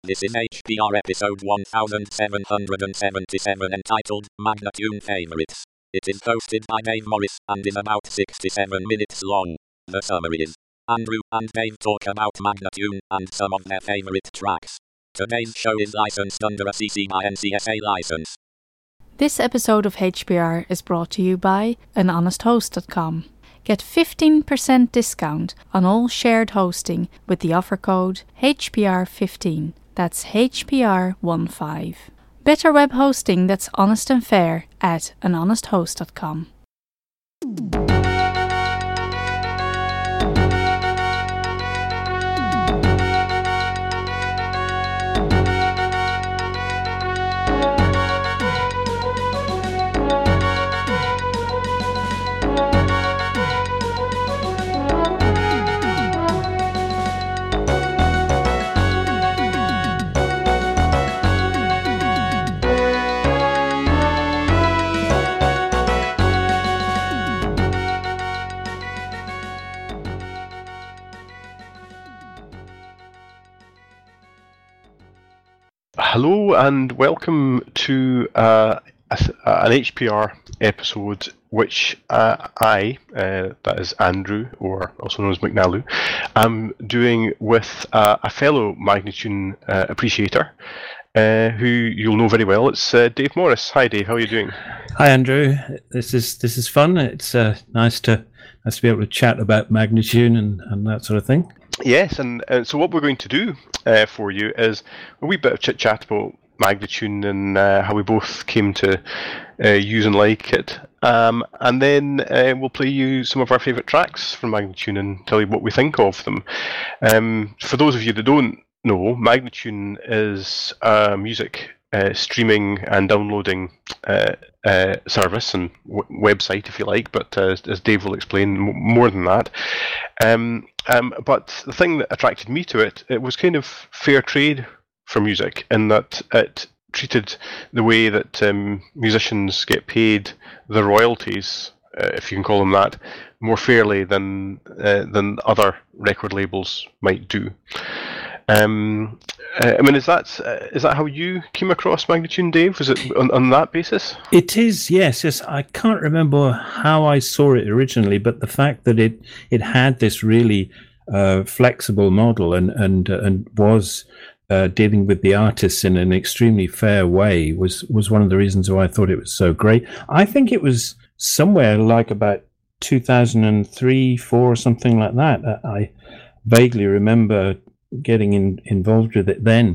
This is HPR episode 1777 entitled Magnatune Favorites. It is hosted by Dave Morris and is about 67 minutes long. The summary is: Andrew and Dave talk about Magnatune and some of their favorite tracks. Today's show is licensed under a CC by NCSA license. This episode of HPR is brought to you by anhonesthost.com. Get 15% discount on all shared hosting with the offer code HPR15. That's HPR15. Better web hosting that's honest and fair at anhonesthost.com. Hello and welcome to an HPR episode which that is Andrew, or also known as McNaloo, I'm doing with a fellow Magnatune appreciator who you'll know very well. It's Dave Morris. Hi Dave, how are you doing? Hi Andrew, this is fun. It's nice to be able to chat about Magnatune and that sort of thing. Yes, and so what we're going to do for you is a wee bit of chit-chat about Magnatune and how we both came to use and like it. And then we'll play you some of our favourite tracks from Magnatune and tell you what we think of them. For those of you that don't know, Magnatune is a music streaming and downloading service and website, if you like, but as Dave will explain, more than that. But the thing that attracted me to it, it was kind of fair trade for music, in that it treated the way that musicians get paid the royalties, if you can call them that, more fairly than other record labels might do. I mean, is that how you came across Magnatune, Dave? Was it on that basis? It is, yes. I can't remember how I saw it originally, but the fact that it had this really flexible model and was dealing with the artists in an extremely fair way was one of the reasons why I thought it was so great. I think it was somewhere like about 2003, 4 or something like that. I vaguely remember getting involved with it then.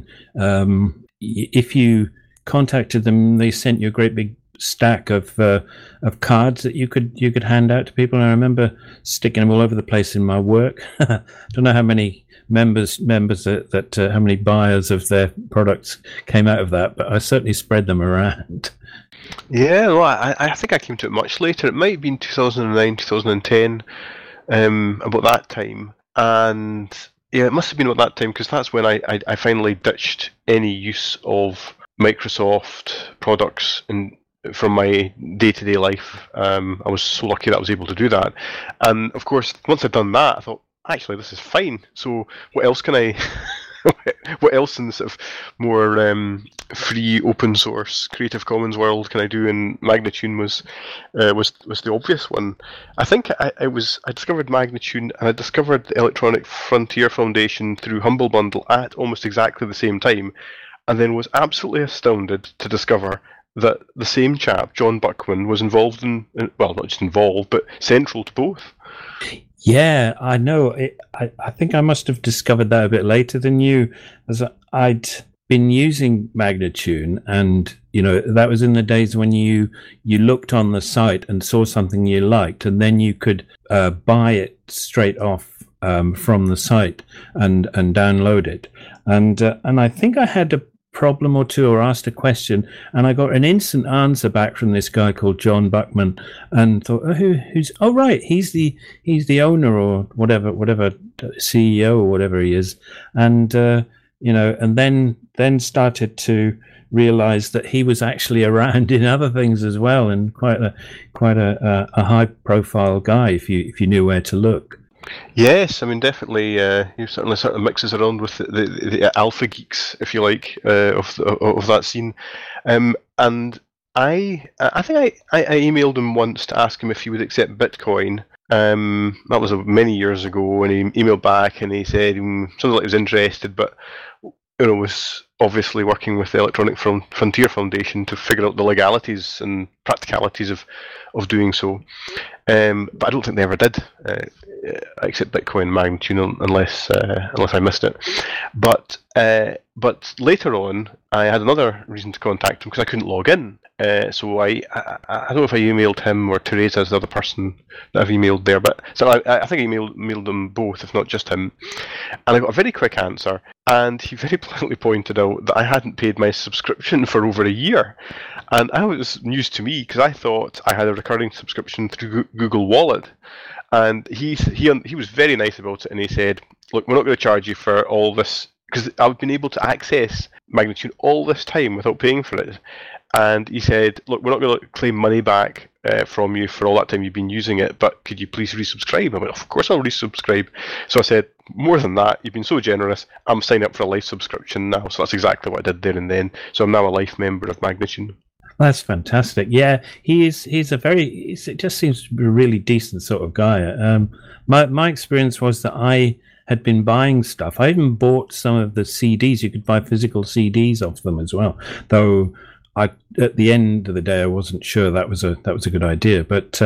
If you contacted them, they sent you a great big stack of cards that you could hand out to people. And I remember sticking them all over the place in my work. Don't know how many members that how many buyers of their products came out of that, but I certainly spread them around. Yeah, well, I think I came to it much later. It might have been 2009, 2010, about that time. And yeah, it must have been at that time, because that's when I finally ditched any use of Microsoft products from my day-to-day life. I was so lucky that I was able to do that. And of course, once I'd done that, I thought, actually, this is fine. So what else can I... what else in the sort of more free, open source, Creative Commons world can I do? And Magnatune was the obvious one. I think I discovered Magnatune, and I discovered the Electronic Frontier Foundation through Humble Bundle at almost exactly the same time, and then was absolutely astounded to discover that the same chap, John Buckman, was involved in, well, not just involved, but central to both. Yeah, I know. I think I must have discovered that a bit later than you, as I'd been using Magnatune, and that was in the days when you looked on the site and saw something you liked, and then you could buy it straight off from the site and download it. And I think I had a problem or two, or asked a question, and I got an instant answer back from this guy called John Buckman, and thought, he's the owner or whatever CEO or whatever he is, and and then started to realize that he was actually around in other things as well, and quite a high profile guy if you knew where to look. Yes, I mean definitely. You certainly sort of mixes around with the alpha geeks, if you like, of that scene. And I think I emailed him once to ask him if he would accept Bitcoin. That was many years ago, and he emailed back and he said something like he was interested, but was obviously working with the Electronic Frontier Foundation to figure out the legalities and practicalities of doing so. But I don't think they ever did accept Bitcoin magnitude unless I missed it. But later on, I had another reason to contact him because I couldn't log in. So I don't know if I emailed him or Teresa as the other person that I've emailed there, but so I think I emailed them both, if not just him. And I got a very quick answer, and he very politely pointed out that I hadn't paid my subscription for over a year. And that was news to me because I thought I had a recurring subscription through Google Wallet. And he was very nice about it, and he said, "Look, we're not going to charge you for all this because I've been able to access Magnitude all this time without paying for it." And he said, "Look, we're not going to claim money back from you for all that time you've been using it, but could you please resubscribe?" I went, "Of course I'll resubscribe." So I said, "More than that, you've been so generous, I'm signing up for a life subscription now." So that's exactly what I did there and then. So I'm now a life member of Magnitude. That's fantastic. Yeah, he's it just seems to be a really decent sort of guy. My experience was that I had been buying stuff. I even bought some of the CDs. You could buy physical CDs off them as well. Though at the end of the day, I wasn't sure that was a good idea. But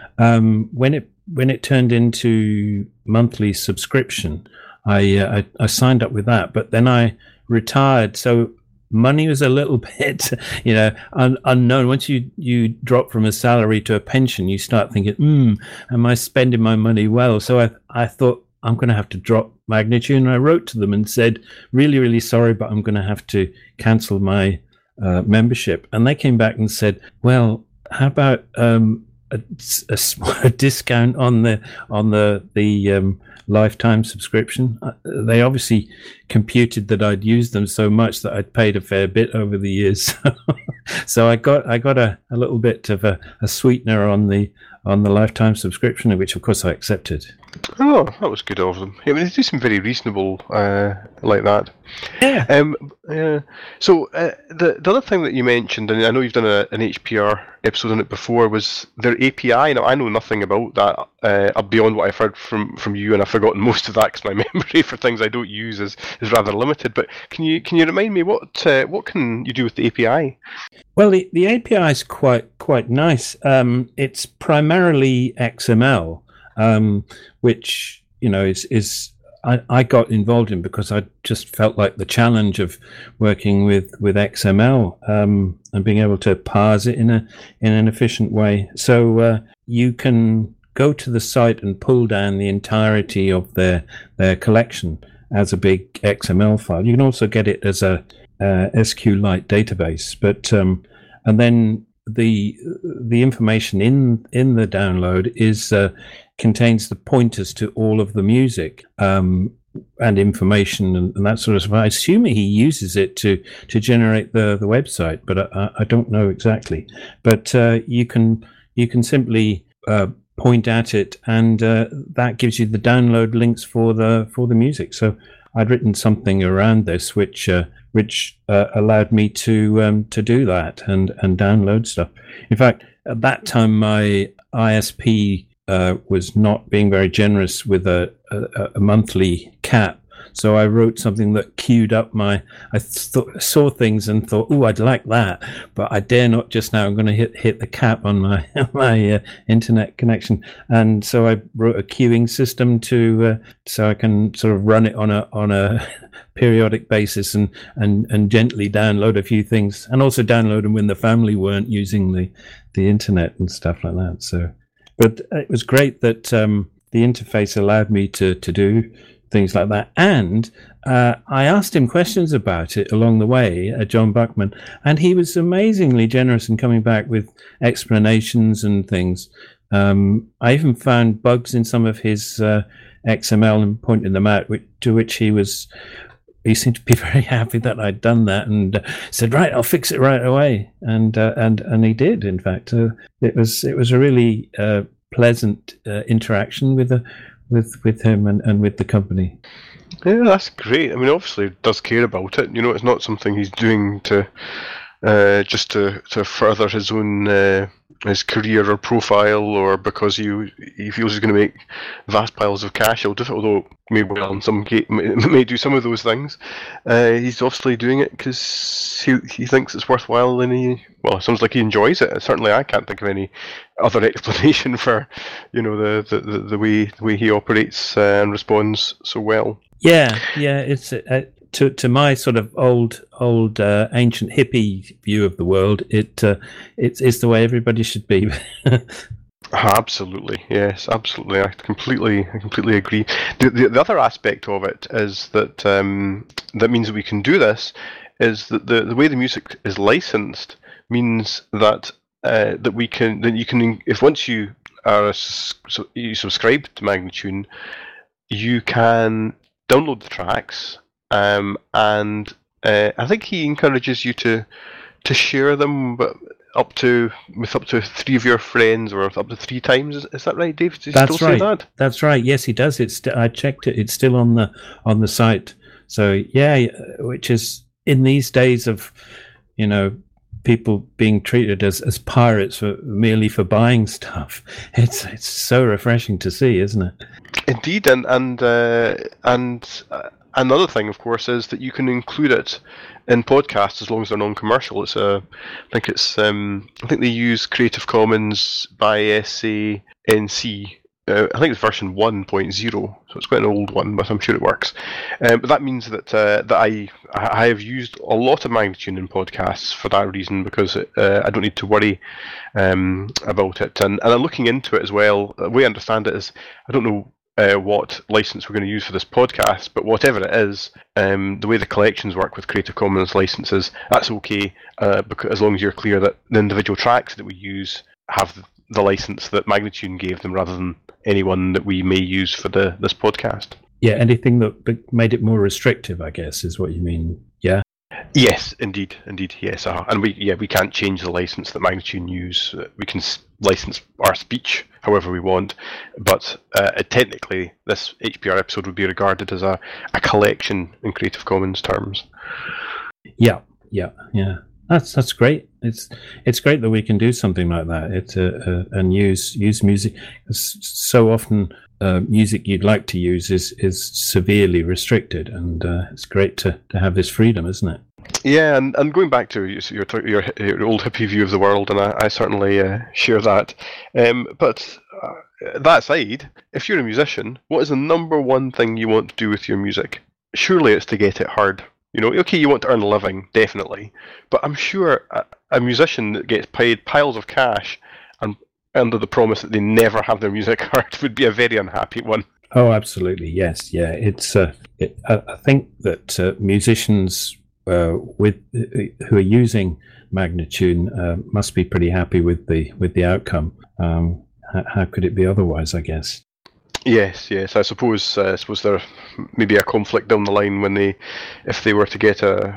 when it turned into monthly subscription, I signed up with that. But then I retired, so money was a little bit, unknown. Once you drop from a salary to a pension, you start thinking, am I spending my money well? So I thought, I'm going to have to drop Magnitude. And I wrote to them and said, really, really sorry, but I'm going to have to cancel my membership. And they came back and said, well, how about a discount on the lifetime subscription? They obviously computed that I'd used them so much that I'd paid a fair bit over the years. So I got a little bit of a sweetener on the lifetime subscription, which of course I accepted. Oh, that was good of them. I mean, they do seem very reasonable like that. Yeah. Yeah. So the other thing that you mentioned, and I know you've done an HPR episode on it before, was their API. Now, I know nothing about that beyond what I've heard from you, and I've forgotten most of that because my memory for things I don't use is rather limited. But can you remind me what can you do with the API? Well, the API is quite nice. It's primarily XML. Which is I got involved in because I just felt like the challenge of working with XML and being able to parse it in an efficient way. So you can go to the site and pull down the entirety of their collection as a big XML file. You can also get it as a SQLite database, but and then the information in the download is contains the pointers to all of the music and information and that sort of stuff. I assume he uses it to generate the website, but I don't know exactly. But you can simply point at it, and that gives you the download links for the music. So I'd written something around this which allowed me to do that and download stuff. In fact, at that time, my ISP was not being very generous with a monthly cap. So I wrote something that queued up I saw things and thought, "Oh, I'd like that," but I dare not just now. I'm going to hit the cap on my internet connection, and so I wrote a queuing system so I can sort of run it on a periodic basis and gently download a few things, and also download them when the family weren't using the internet and stuff like that. So, but it was great that the interface allowed me to do things like that. And I asked him questions about it along the way, John Buckman, and he was amazingly generous in coming back with explanations and things. I even found bugs in some of his XML and pointed them out, to which he seemed to be very happy that I'd done that and said, "Right, I'll fix it right away." And he did. In fact, it was a really pleasant interaction with with him and with the company. Yeah, that's great. I mean, obviously, he does care about it. You know, it's not something he's doing to just to further his own his career or profile, or because he feels he's going to make vast piles of cash out of it. Although maybe in some may do some of those things, he's obviously doing it because he thinks it's worthwhile, and it sounds like he enjoys it. Certainly, I can't think of any other explanation for, you know, the way he operates and responds so well. Yeah, it's to my sort of old ancient hippie view of the world. It's the way everybody should be. Absolutely, yes, absolutely. I completely agree. The other aspect of it is that that means that we can do this is that the way the music is licensed means that you can, if once you you subscribe to Magnatune, you can download the tracks, and I think he encourages you to share them, but up to 3 of your friends, or up to 3 times. Is that right, Dave? Does he still say that? That's right. Yes, he does. I checked it. It's still on the site. So yeah, which is in these days of, you know, people being treated as pirates merely for buying stuff. It's so refreshing to see, isn't it? Indeed, and another thing, of course, is that you can include it in podcasts as long as they're non-commercial. I think they use Creative Commons by SA NC. I think it's version 1.0, so it's quite an old one, but I'm sure it works. But that means that I have used a lot of Magnatune in podcasts for that reason, because I don't need to worry about it. And I'm looking into it as well. The way I understand it is, I don't know what license we're going to use for this podcast, but whatever it is, the way the collections work with Creative Commons licenses, that's okay, because as long as you're clear that the individual tracks that we use have the license that Magnatune gave them, rather than anyone that we may use for this podcast. Yeah, anything that made it more restrictive, I guess, is what you mean. Yeah. Yes, indeed, yes. And we can't change the license that Magnatune use. We can license our speech however we want, but technically, this HPR episode would be regarded as a collection in Creative Commons terms. Yeah. That's great. It's great that we can do something like that. It's and use music. So often, music you'd like to use is severely restricted, and it's great to have this freedom, isn't it? Yeah, and going back to your old hippie view of the world, and I certainly share that. But that aside, if you're a musician, what is the number one thing you want to do with your music? Surely it's to get it heard. You know, okay, you want to earn a living, definitely, but I'm sure a musician that gets paid piles of cash and under the promise that they never have their music heard would be a very unhappy one. Oh, absolutely, yes, yeah. It's I think that musicians who are using Magnatune must be pretty happy with the outcome. How could it be otherwise, I guess? Yes. I suppose there may be a conflict down the line if they were to get a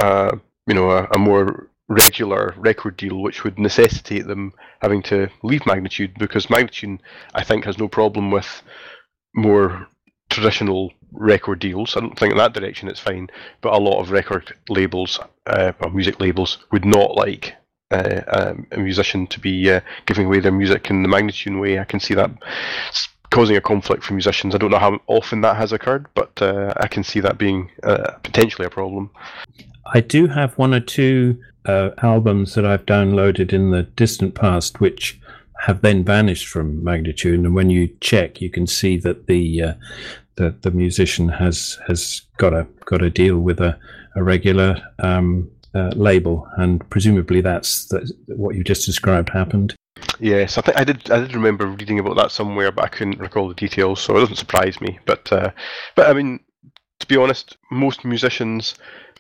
more regular record deal, which would necessitate them having to leave Magnatune, because Magnatune, I think, has no problem with more traditional record deals. I don't think in that direction it's fine, but a lot of record labels, music labels, would not like a musician to be giving away their music in the Magnatune way. I can see that causing a conflict for musicians. I don't know how often that has occurred, but I can see that being potentially a problem. I do have 1 or 2 albums that I've downloaded in the distant past, which have then vanished from Magnatune, and when you check, you can see that the musician has got a deal with a regular label, and presumably that's what you just described happened. Yes, I think I did remember reading about that somewhere, but I couldn't recall the details, so it doesn't surprise me. But I mean, to be honest, most musicians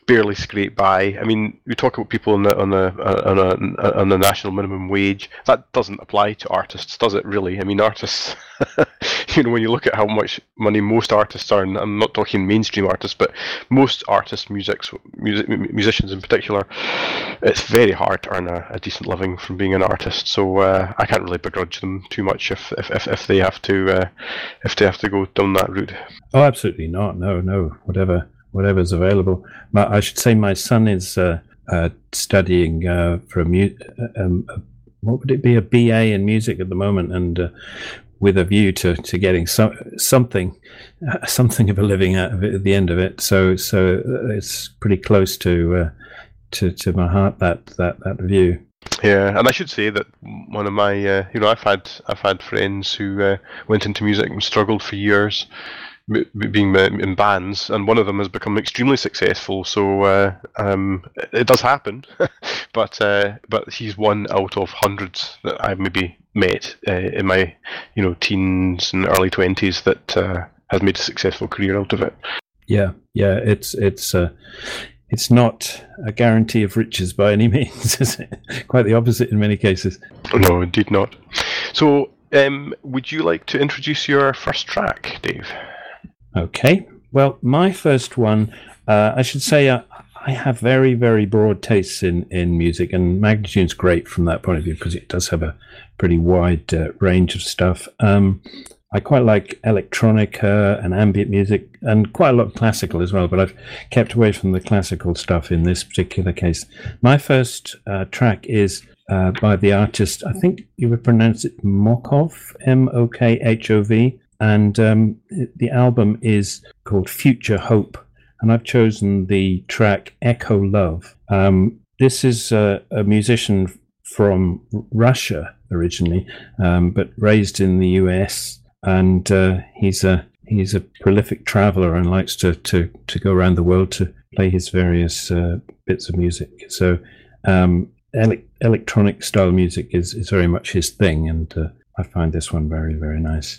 barely scrape by. I mean, we talk about people on the national minimum wage. That doesn't apply to artists, does it? Really? I mean, artists. When you look at how much money most artists earn, I'm not talking mainstream artists, but most artists, musicians in particular, it's very hard to earn a decent living from being an artist. So I can't really begrudge them too much if they have to go down that route. Oh, absolutely not. No. Whatever's available. I should say my son is studying for what would it be, a BA in music at the moment, and with a view to getting something of a living out of it at the end of it. So it's pretty close to my heart, that view. Yeah, and I should say that one of my I've had friends who went into music and struggled for years, being in bands, and one of them has become extremely successful. So it does happen, but he's one out of hundreds that I've maybe met in my teens and early 20s that has made a successful career out of it. Yeah, it's not a guarantee of riches by any means, is it? Quite the opposite in many cases. No, indeed not. So, would you like to introduce your first track, Dave? Okay. Well, my first one, I should say I have very, very broad tastes in music, and Magnatune's great from that point of view because it does have a pretty wide range of stuff. I quite like electronica and ambient music, and quite a lot of classical as well, but I've kept away from the classical stuff in this particular case. My first track is by the artist, I think you would pronounce it Mokhov, Mokhov, and the album is called Future Hope, and I've chosen the track Echo Love. This is a musician from Russia originally, but raised in the US, and he's a prolific traveler and likes to go around the world to play his various bits of music. So electronic style music is very much his thing, and I find this one very, very nice.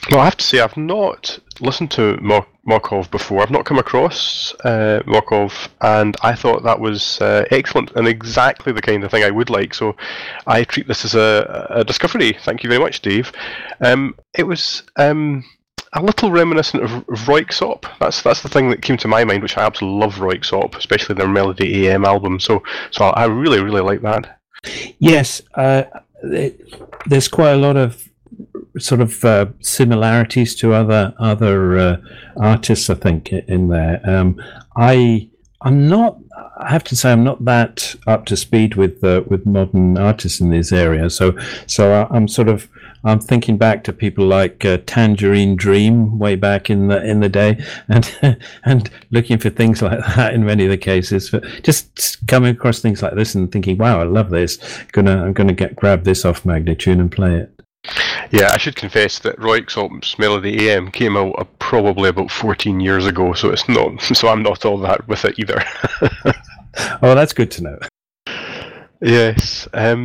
Well, I have to say, I've not listened to Markov before. I've not come across Markov, and I thought that was excellent and exactly the kind of thing I would like. So I treat this as a discovery. Thank you very much, Dave. It was a little reminiscent of Röyksopp. That's the thing that came to my mind, which I absolutely love Röyksopp, especially their Melody AM album. So I really, really like that. Yes, there's quite a lot of sort of similarities to other artists, I think, in there. I'm not. I have to say, I'm not that up to speed with modern artists in this area. So I'm thinking back to people like Tangerine Dream way back in the day, and looking for things like that in many of the cases. But just coming across things like this and thinking, wow, I love this. I'm gonna grab this off Magnatune and play it. Yeah, I should confess that Röyksopp's Melody AM came out probably about 14 years ago, so it's not. So I'm not all that with it either. Oh, that's good to know. Yes.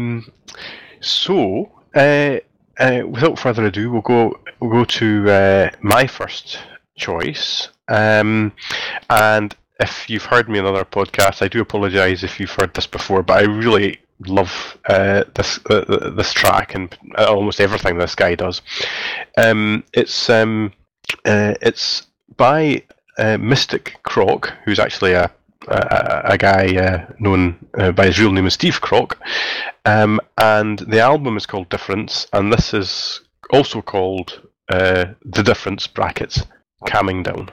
So, without further ado, we'll go to my first choice. And if you've heard me in other podcasts, I do apologise if you've heard this before, but I really love this track and almost everything this guy does. It's by Mystic Croc, who's actually a guy known by his real name as Steve Croc, and the album is called Difference, and this is also called The Difference (brackets) Calming Down.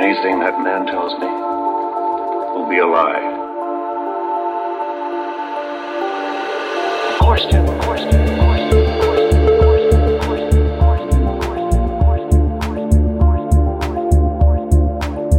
Anything that man tells me will be a lie. Of course, Jim. Of course, Jim. Of course, Jim. Of course, Jim. Of course, Jim. Of course, Jim. Of course, Jim. Of course, Jim. Of course, Jim. Of course, Jim. Of course, Jim. Of course, Jim. Of course, Jim.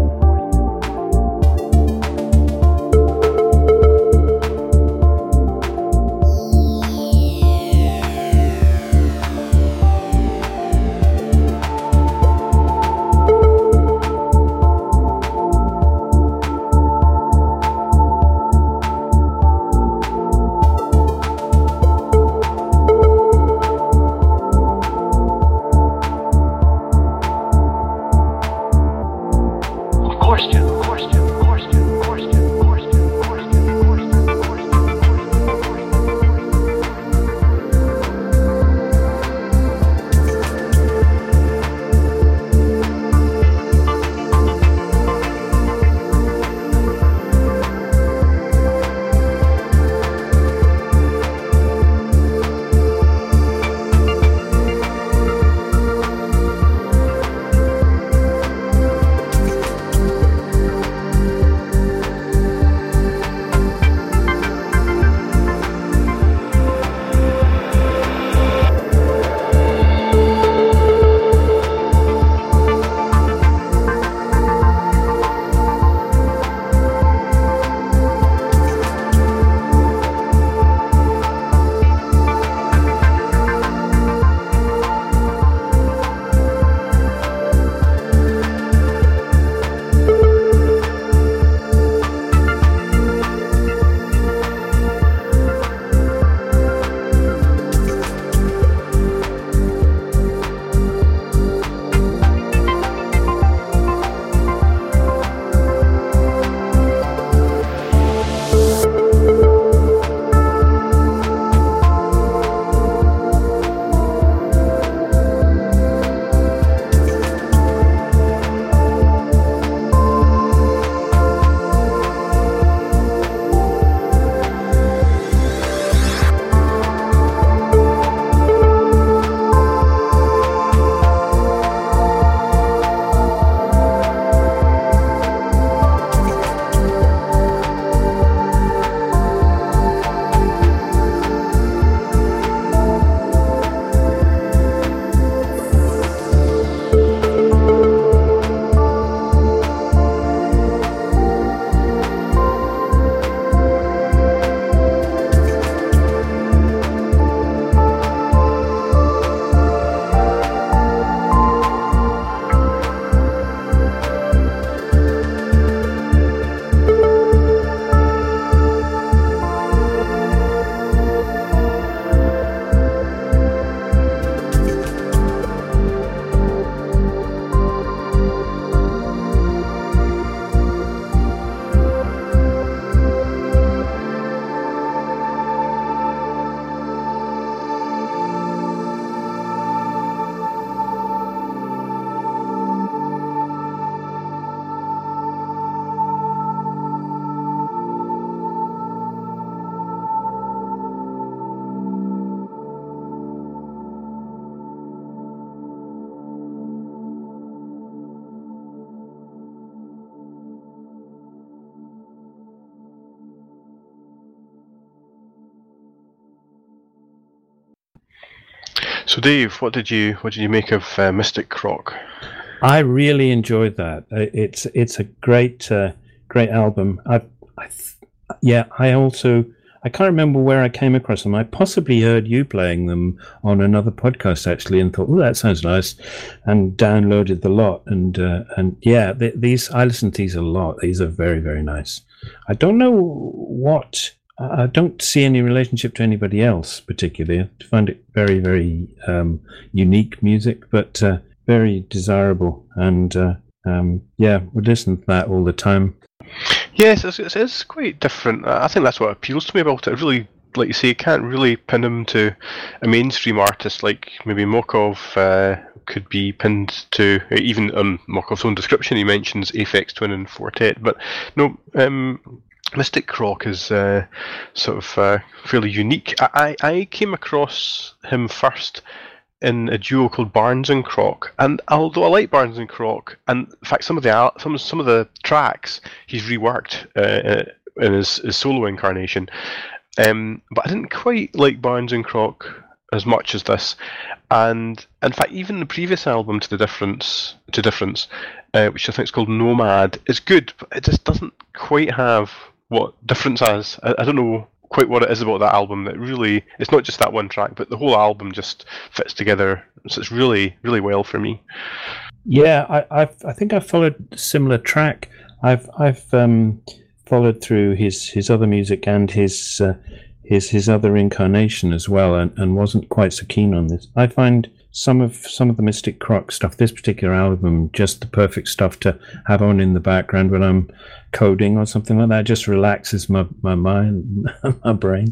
So, Dave, what did you make of Mystic Croc? I really enjoyed that. It's a great album. I can't remember where I came across them. I possibly heard you playing them on another podcast actually, and thought, "Oh, that sounds nice," and downloaded the lot. These I listen to these a lot. These are very, very nice. I don't know what. I don't see any relationship to anybody else particularly. I find it very, very unique music, but very desirable. And we listen to that all the time. Yes, it's quite different. I think that's what appeals to me about it. I really, like you say, you can't really pin him to a mainstream artist like maybe Mokov could be pinned to. Even on Mokov's own description, he mentions Aphex Twin and Fortet. But no, Mystic Croc is sort of fairly unique. I came across him first in a duo called Barnes and Croc, and although I like Barnes and Croc, and in fact some of the tracks he's reworked in his solo incarnation, but I didn't quite like Barnes and Croc as much as this, and in fact even the previous album to Difference, which I think is called Nomad, is good, but it just doesn't quite have what Difference has. I don't know quite what it is about that album that really, it's not just that one track, but the whole album just fits together. So it's really, really well for me. Yeah, I think I've followed a similar track. I've followed through his other music and his other incarnation as well, and wasn't quite so keen on this. I find some of the Mystic Croc stuff, this particular album, just the perfect stuff to have on in the background when I'm coding or something like that. It just relaxes my mind, my brain.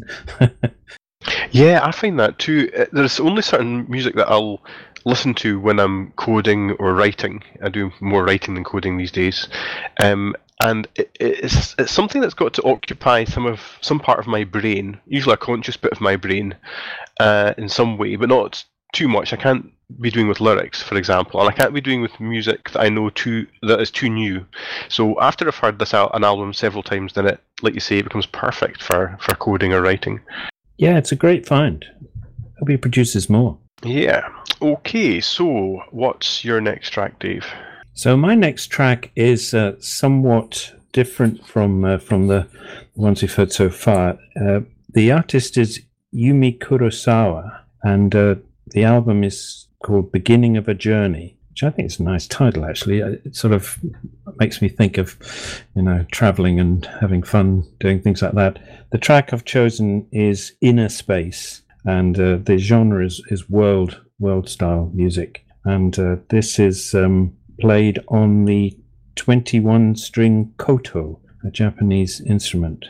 Yeah, I find that too. There's only certain music that I'll listen to when I'm coding or writing. I do more writing than coding these days. And it's something that's got to occupy some part of my brain, usually a conscious bit of my brain, in some way, but not too much. I can't be doing with lyrics, for example, and I can't be doing with music that I know that is too new. So after I've heard an album several times, then it, like you say, it becomes perfect for coding or writing. Yeah, it's a great find. Hope he produces more. Yeah. Okay, so what's your next track, Dave? So my next track is somewhat different from the ones we've heard so far. The artist is Yumi Kurosawa, and the album is called Beginning of a Journey, which I think is a nice title, actually. It sort of makes me think of, traveling and having fun, doing things like that. The track I've chosen is Inner Space, and the genre is world-style music. And this is played on the 21-string koto, a Japanese instrument.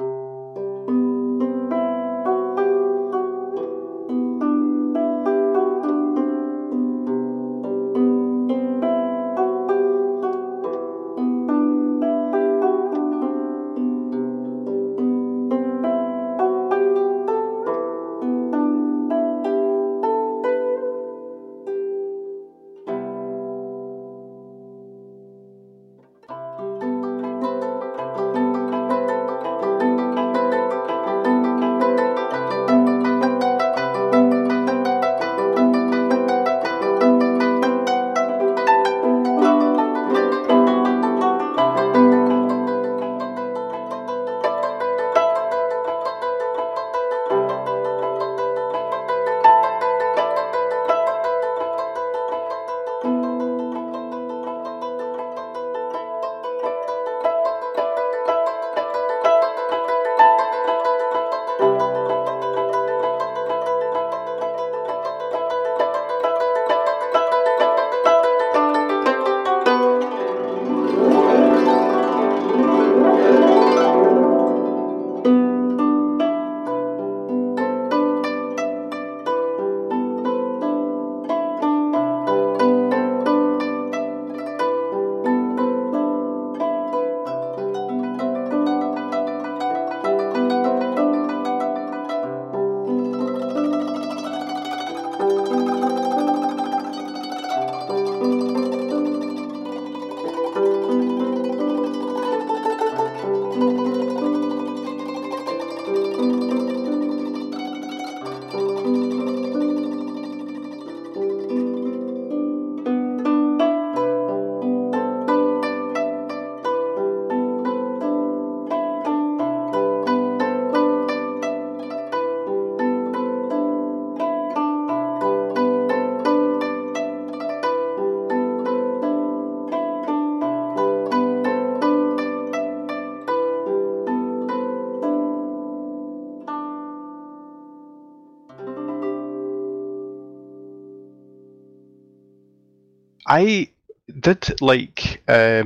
I did like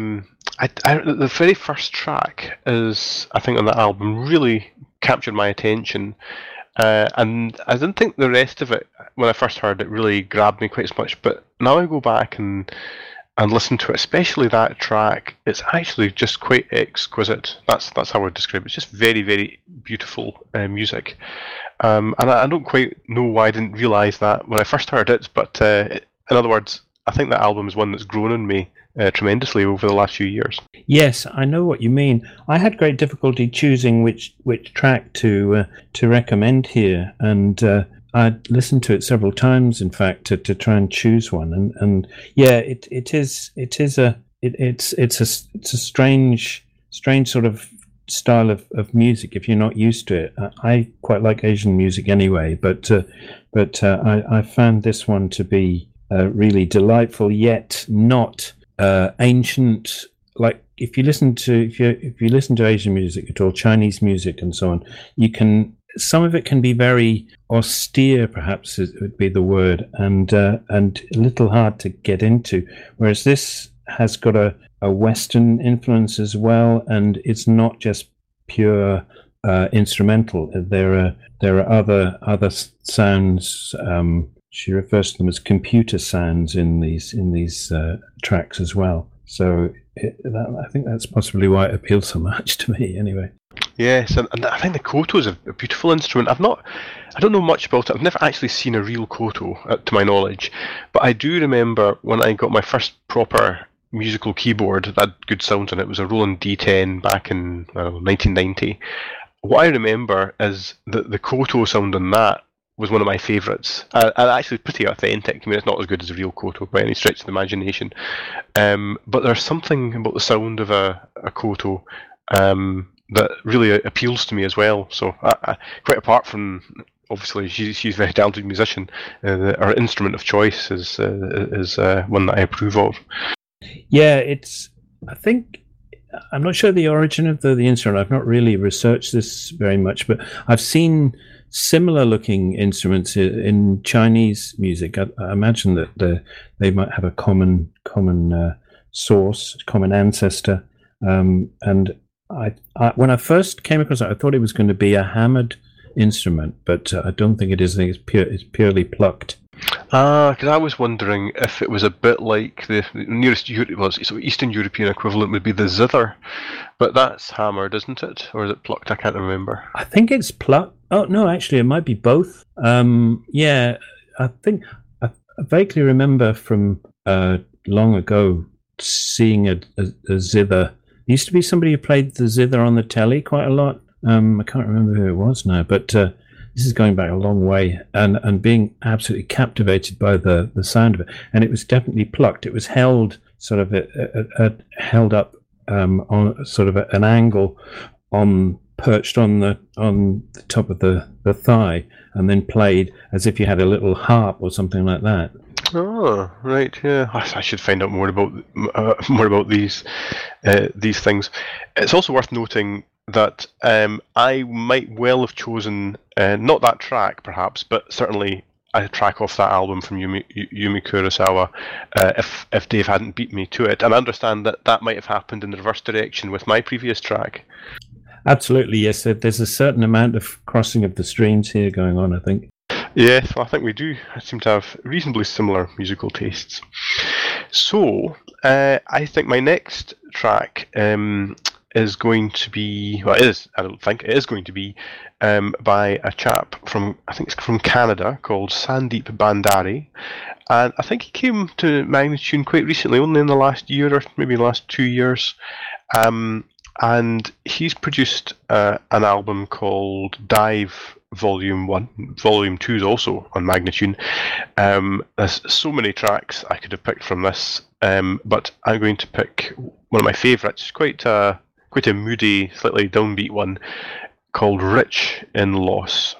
the very first track is, I think, on that album really captured my attention, and I didn't think the rest of it when I first heard it really grabbed me quite as much. But now I go back and and listen to it, especially that track, it's actually just quite exquisite. That's how I would describe it. It's just very, very beautiful music. And I don't quite know why I didn't realise that when I first heard it, but in other words, I think that album is one that's grown on me tremendously over the last few years. Yes, I know what you mean. I had great difficulty choosing which track to recommend here, and I listened to it several times, in fact, to try and choose one. And yeah, it's a strange sort of style of music if you're not used to it. I quite like Asian music anyway, but I found this one to be really delightful, yet not ancient. Like if you listen to Asian music at all, Chinese music and so on, some of it can be very austere, perhaps it would be the word, and a little hard to get into. Whereas this has got a Western influence as well, and it's not just pure instrumental. There are other sounds. She refers to them as computer sounds in these tracks as well. So I think that's possibly why it appeals so much to me, anyway. Yes, and I think the koto is a beautiful instrument. I don't know much about it. I've never actually seen a real koto, to my knowledge, but I do remember when I got my first proper musical keyboard that had good sounds on it. It was a Roland D10 back in 1990. What I remember is that the koto sound on that was one of my favourites, and actually pretty authentic. I mean, it's not as good as a real koto by any stretch of the imagination, but there's something about the sound of a koto that really appeals to me as well. So quite apart from, obviously, she's a very talented musician, her instrument of choice is one that I approve of. Yeah, I think, I'm not sure the origin of the instrument. I've not really researched this very much, but I've seen similar looking instruments in Chinese music. I imagine that they might have a common source, common ancestor. And I when I first came across it, I thought it was going to be a hammered instrument, but I don't think it is. I think it's purely plucked. Because I was wondering if it was a bit like the nearest Eastern European equivalent would be the zither, but that's hammered, isn't it? Or is it plucked? I can't remember. I think it's plucked. Oh, no, actually, it might be both. Yeah, I think I vaguely remember from long ago seeing a zither. There used to be somebody who played the zither on the telly quite a lot. I can't remember who it was now, but this is going back a long way, and being absolutely captivated by the sound of it. And it was definitely plucked. It was held sort of held up on sort of an angle, perched on the top of the thigh, and then played as if you had a little harp or something like that. Oh, right, yeah. I should find out more about these things. It's also worth noting that I might well have chosen not that track, perhaps, but certainly a track off that album from Yumi Kurosawa, if Dave hadn't beat me to it. And I understand that might have happened in the reverse direction with my previous track. Absolutely, yes. There's a certain amount of crossing of the streams here going on, I think. Yes, well, I think we do seem to have reasonably similar musical tastes. So, I think my next track is going to be, well, it is, I don't think, it is going to be by a chap from, I think it's from Canada, called Sandeep Bhandari. And I think he came to Magnatune quite recently, only in the last year or maybe the last 2 years. And he's produced an album called Dive Volume 1. Volume 2 is also on Magnatune. There's so many tracks I could have picked from this, but I'm going to pick one of my favourites, quite a moody, slightly downbeat one, called Rich in Loss.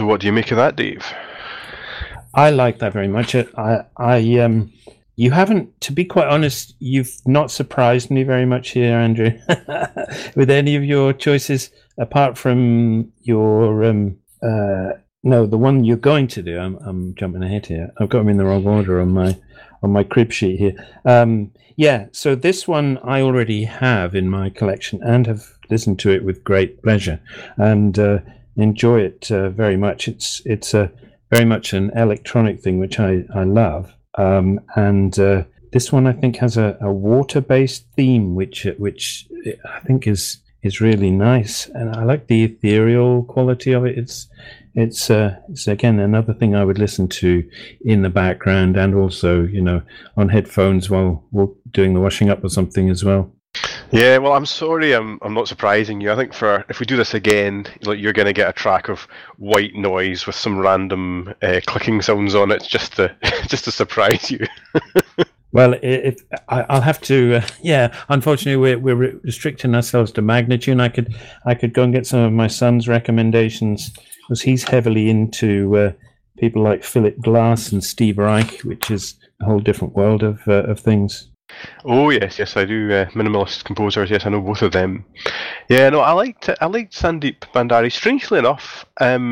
So what do you make of that, Dave? I like that very much. You haven't, to be quite honest, you've not surprised me very much here, Andrew, with any of your choices, apart from your, no, the one you're going to do. I'm jumping ahead here. I've got them in the wrong order on my crib sheet here. Yeah, so this one I already have in my collection and have listened to it with great pleasure and enjoy it very much. It's very much an electronic thing, which I love. And this one I think has a water-based theme, which I think is really nice, and I like the ethereal quality of it. It's again another thing I would listen to in the background, and also on headphones while doing the washing up or something as well. Yeah, well, I'm sorry, I'm not surprising you. I think if we do this again, you're going to get a track of white noise with some random clicking sounds on it, just to surprise you. Well, I'll have to. Yeah, unfortunately, we're restricting ourselves to Magnatune. I could go and get some of my son's recommendations, because he's heavily into people like Philip Glass and Steve Reich, which is a whole different world of things. Oh yes, I do. Minimalist composers, yes, I know both of them. Yeah, no, I liked Sandeep Bhandari. Strangely enough,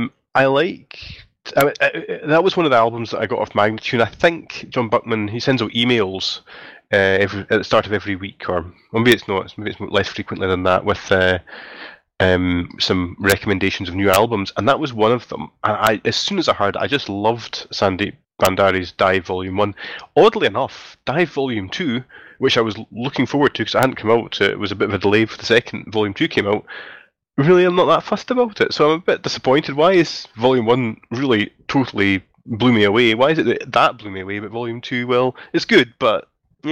that was one of the albums that I got off Magnatune. I think John Buckman, he sends out emails at the start of every week, or maybe it's not. Maybe it's less frequently than that, with some recommendations of new albums, and that was one of them. And as soon as I heard it, I just loved Sandeep Bhandari's Dive Volume 1. Oddly enough, Dive Volume 2, which I was looking forward to because it hadn't come out, it was a bit of a delay for the second Volume 2 came out, really I'm not that fussed about it, so I'm a bit disappointed. Why is Volume 1 really totally blew me away? Why is it that blew me away, but Volume 2, well, it's good, but,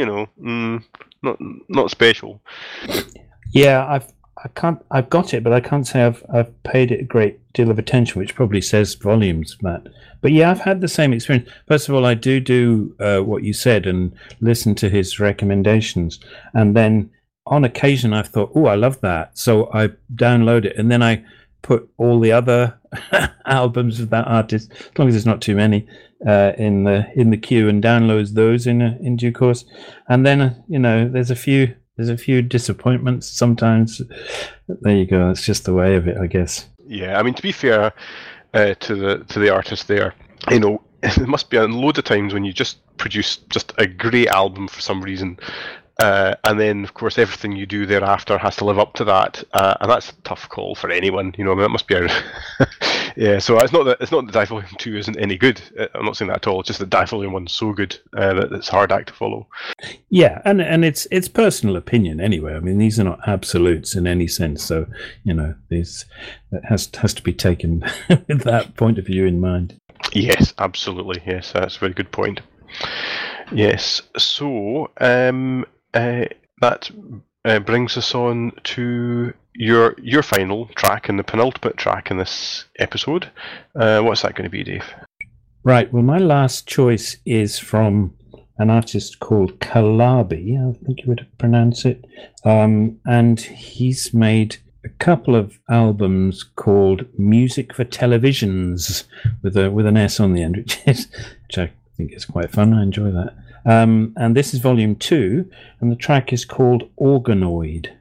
not special. Yeah, I've got it, but I can't say I've paid it a great deal of attention, which probably says volumes, Matt. But yeah, I've had the same experience. First of all, I do what you said and listen to his recommendations, and then on occasion I've thought, oh, I love that, so I download it, and then I put all the other albums of that artist, as long as there's not too many, in the queue, and downloads those in due course. And then there's a few disappointments sometimes. There you go. It's just the way of it, I guess. Yeah, I mean, to be fair to the artist there, there must be a load of times when you just produce just a great album for some reason, and then of course everything you do thereafter has to live up to that, and that's a tough call for anyone. I mean, it must be yeah. So it's not that Dive Volume 2 isn't any good. I'm not saying that at all. It's just that Dive Volume 1's so good that it's a hard act to follow. Yeah, and it's personal opinion anyway. I mean, these are not absolutes in any sense. So these has to be taken with that point of view in mind. Yes, absolutely. Yes, that's a very good point. Yes. So that brings us on to your final track and the penultimate track in this episode. What's that going to be, Dave? Right. Well, my last choice is from an artist called Kalabi, I think you would pronounce it, and he's made a couple of albums called Music for Televisions with an S on the end, which I think is quite fun. I enjoy that. And this is Volume 2, and the track is called Organoid.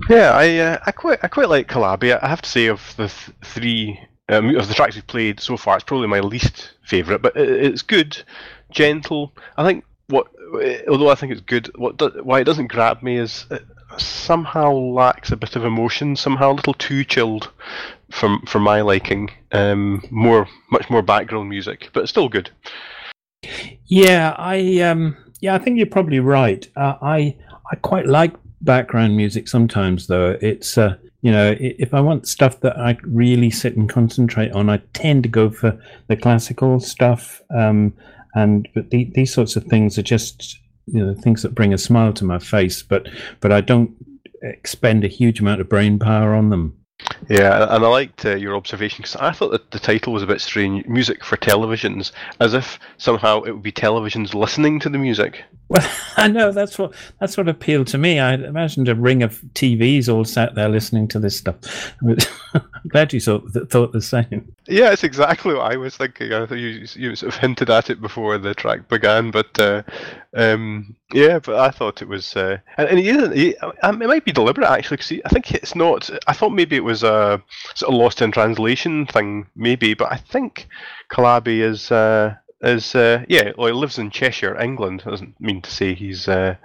Yeah, I quite like Calabria. I have to say, of the three of the tracks we've played so far, it's probably my least favourite. But it's good, gentle. I think although I think it's good, why it doesn't grab me is it somehow lacks a bit of emotion. Somehow a little too chilled for my liking. Much more background music, but it's still good. Yeah, I think you're probably right. I quite like background music sometimes, though. It's if I want stuff that I really sit and concentrate on, I tend to go for the classical stuff. But these sorts of things are just things that bring a smile to my face. But I don't expend a huge amount of brain power on them. Yeah, and I liked your observation because I thought that the title was a bit strange. Music for televisions, as if somehow it would be televisions listening to the music. Well, I know that's what appealed to me. I imagined a ring of TVs all sat there listening to this stuff. I'm glad you thought the same. Yeah, it's exactly what I was thinking. I thought you sort of hinted at it before the track began, but yeah, but I thought it was, and it might be deliberate actually. Because I think it's not. I thought maybe it was a sort of lost in translation thing, maybe, but I think Calabi is yeah, well, he lives in Cheshire, England. Doesn't mean to say he's the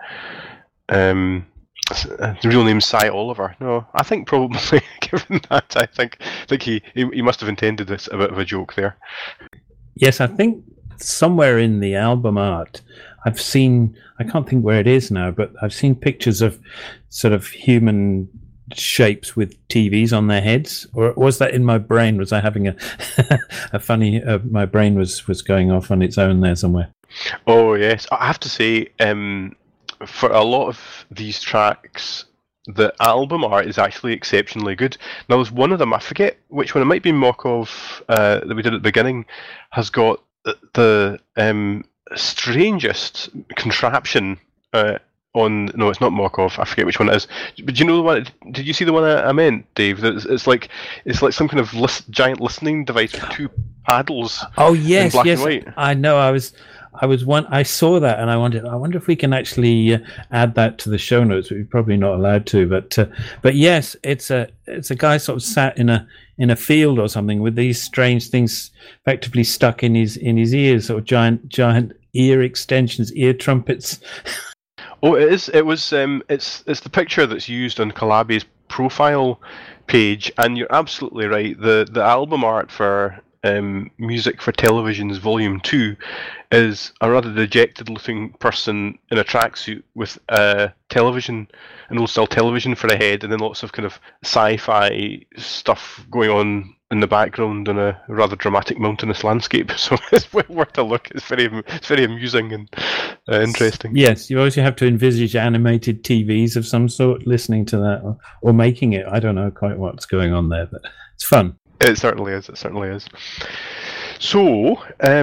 real name's Cy Oliver. No, I think probably given that, I think he must have intended this a bit of a joke there. Yes, I think somewhere in the album art, I've seen. I can't think where it is now, but I've seen pictures of sort of human shapes with TVs on their heads, or was that in my brain? Was I having a funny? My brain was going off on its own there somewhere. Oh yes, I have to say, for a lot of these tracks, the album art is actually exceptionally good. Now, there's one of them, I forget which one. It might be Mokov that we did at the beginning, has got the strangest contraption. No, it's not Mokov. I forget which one it is. But do you know the one? Did you see the one I meant, Dave? It's like some kind of giant listening device with two paddles. Oh yes, in black yes. and white. I know. I saw that, and I wonder if we can actually add that to the show notes. We're probably not allowed to, but yes, it's a guy sort of sat in a field or something with these strange things effectively stuck in his ears, sort of giant ear extensions, ear trumpets. Oh, it is. It was. It's the picture that's used on Calabi's profile page, and you're absolutely right. The album art for Music for Television's Volume 2 is a rather dejected-looking person in a tracksuit with an old-style television for a head, and then lots of kind of sci-fi stuff going on in the background in a rather dramatic mountainous landscape. So it's well worth a look. It's very amusing and interesting. Yes, you also have to envisage animated TVs of some sort listening to that or making it. I don't know quite what's going on there, but it's fun. It certainly is. It certainly is. So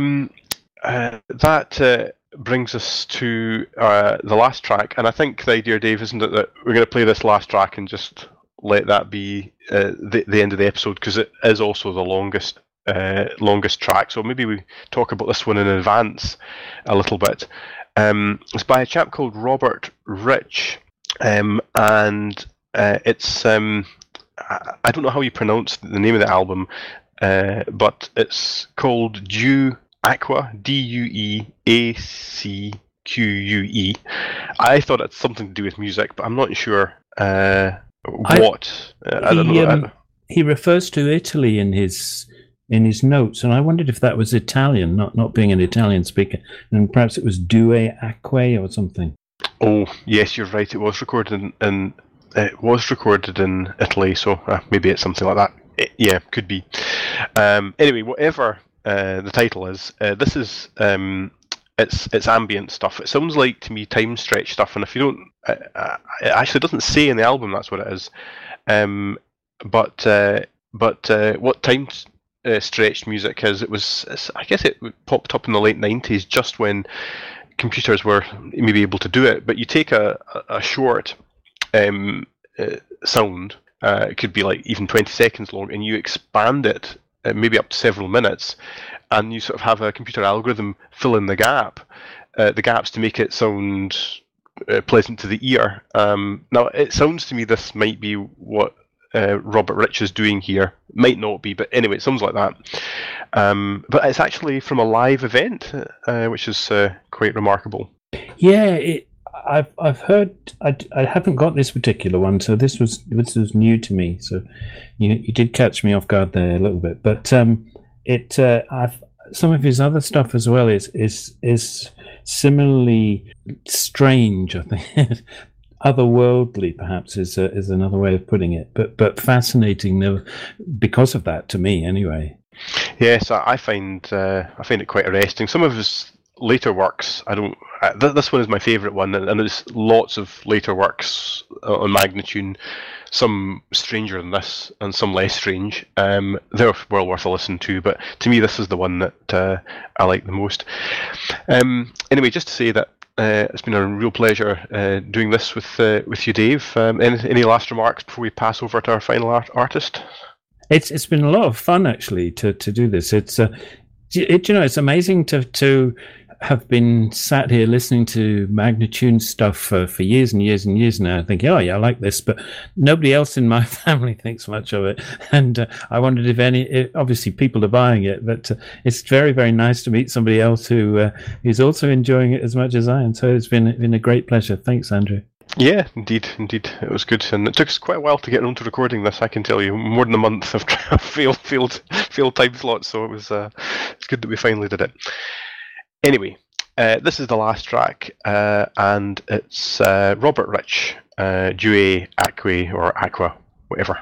that brings us to the last track, and I think the idea, Dave, isn't it, that we're going to play this last track and just let that be the end of the episode, because it is also the longest track. So maybe we talk about this one in advance a little bit. It's by a chap called Robert Rich, and it's I don't know how you pronounce the name of the album, but it's called Due Aqua, Dueacque. I thought it's something to do with music, but I'm not sure what. I don't know. He refers to Italy in his notes, and I wondered if that was Italian, not being an Italian speaker, and perhaps it was Due Acque or something. Oh yes, you're right. It was recorded in Italy, so maybe it's something like that. Yeah, could be. Anyway, whatever the title is, this is it's ambient stuff. It sounds like to me time stretch stuff, and if you don't, it actually doesn't say in the album that's what it is. But what time stretched music is? I guess it popped up in the late 90s, just when computers were maybe able to do it. But you take a short sound, it could be like even 20 seconds long, and you expand it maybe up to several minutes, and you sort of have a computer algorithm fill in the gaps to make it sound pleasant to the ear. Now, it sounds to me this might be what Robert Rich is doing here. Might not be, but anyway, it sounds like that. But it's actually from a live event, which is quite remarkable. Yeah, I've heard. I haven't got this particular one, so this was new to me. So you did catch me off guard there a little bit, but I've some of his other stuff as well is similarly strange. I think otherworldly, perhaps, is another way of putting it, but fascinating because of that to me, anyway. Yes, I find it quite arresting. Some of his later works, I don't. This one is my favourite one, and there's lots of later works on Magnatune. Some stranger than this, and some less strange. They're well worth a listen to, but to me, this is the one that I like the most. Anyway, just to say that it's been a real pleasure doing this with you, Dave. Any last remarks before we pass over to our final artist? It's been a lot of fun actually to do this. It's it's amazing to have been sat here listening to Magnatune stuff for years and years and years now, thinking, oh yeah, I like this, but nobody else in my family thinks much of it. And I wondered if obviously people are buying it, but it's very, very nice to meet somebody else who is also enjoying it as much as I am. So it's been a great pleasure. Thanks, Andrew. Yeah, indeed, it was good, and it took us quite a while to get around to recording this. I can tell you, more than a month of failed time slots. So it was it's good that we finally did it. Anyway, this is the last track, and it's Robert Rich, Due Aquae or Aqua, whatever.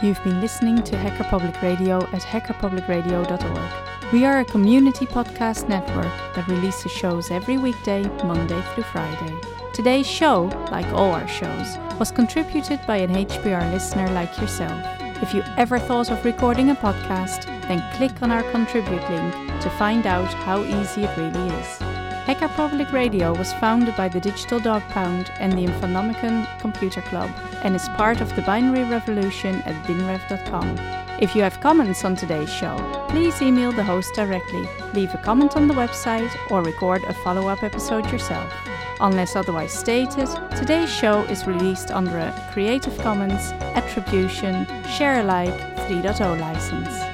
You've been listening to Hacker Public Radio at hackerpublicradio.org. We are a community podcast network that releases shows every weekday, Monday through Friday. Today's show, like all our shows, was contributed by an HPR listener like yourself. If you ever thought of recording a podcast, then click on our contribute link to find out how easy it really is. Hacker Public Radio was founded by the Digital Dog Pound and the Infonomicon Computer Club and is part of the binary revolution at binrev.com. If you have comments on today's show, please email the host directly, leave a comment on the website, or record a follow-up episode yourself. Unless otherwise stated, today's show is released under a Creative Commons Attribution Share Alike 3.0 license.